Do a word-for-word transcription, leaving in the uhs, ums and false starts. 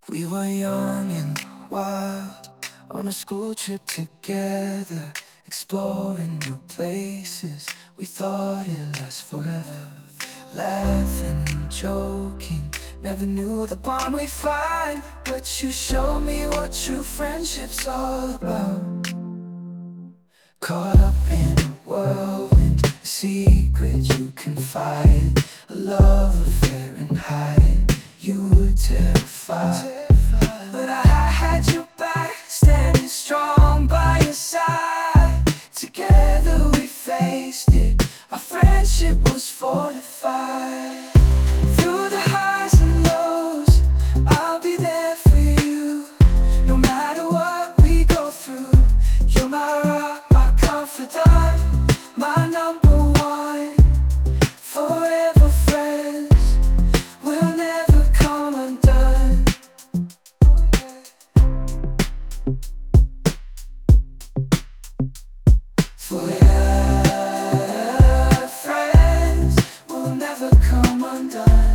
We were young and wild, on a school trip together, exploring new places. We thought it'd last forever, laughing and joking. Never knew the bond we'd find, but you showed me what true friendship's all about. Caught up in a whirlwind, a secret you confide, a love affair and hide. You were terrified, but I had your back, standing strong by your side. Together we faced it, our friendship was fortified. Through the highs and lows, I'll be there for you. No matter what we go through, you're my rock, my confidant, my number one. Forever friends, we'll never come undone. Forever friends, we'll never come undone.